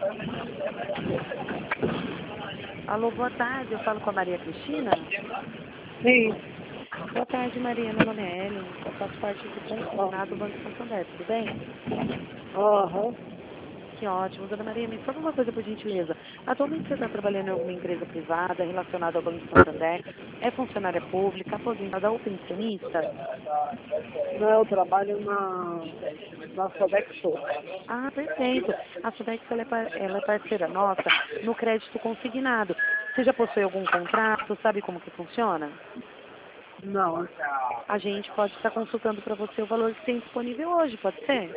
Alô, boa tarde. Eu falo com a Maria Cristina? Sim. Boa tarde, Maria. Meu nome é Ellen. Eu faço parte do consulado do Banco Santander. Tudo bem? Aham. Que ótimo. Dona Maria, me fala uma coisa, por gentileza. Atualmente você está trabalhando em alguma empresa privada relacionada ao Banco Santander? É funcionária pública, aposentada ou pensionista? Não, eu trabalho na Sodexo. Ah, perfeito. A Sudex ela é parceira nossa no crédito consignado. Você já possui algum contrato? Sabe como que funciona? Não. A gente pode estar consultando para você o valor que tem disponível hoje, pode ser?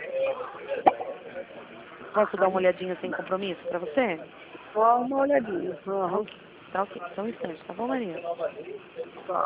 Posso dar uma olhadinha sem compromisso para você? Só uma olhadinha. Tá Aham. ok. Tá ok. Só um instante, tá bom, Maria? Tá.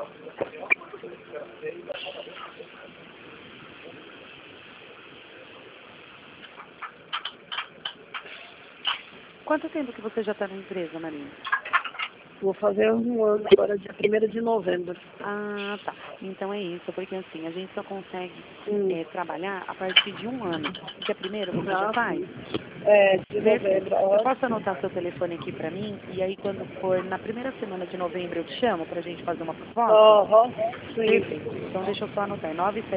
Quanto tempo que você já está na empresa, Maria? Vou fazer um ano agora, dia 1º de novembro. Ah, tá. Então é isso, porque assim, a gente só consegue Hum. trabalhar a partir de um ano. Dia primeiro você já Ah, faz? sim. É, de Perfeito. novembro. Eu posso Ótimo. anotar seu telefone aqui para mim e aí quando for na primeira semana de novembro eu te chamo para a gente fazer uma proposta? Aham. Sim. Perfeito. Então deixa eu só anotar. É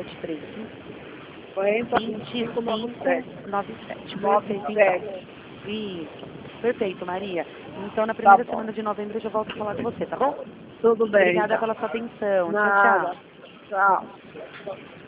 40, 25, 97. 9735 2597. Perfeito, então. 97. Isso. Perfeito, Maria. Então na Tá primeira bom. semana de novembro eu já volto a falar com você, tá bom? Tudo bem, Obrigada então. pela sua atenção. Tchau, Nada. tchau. Tchau.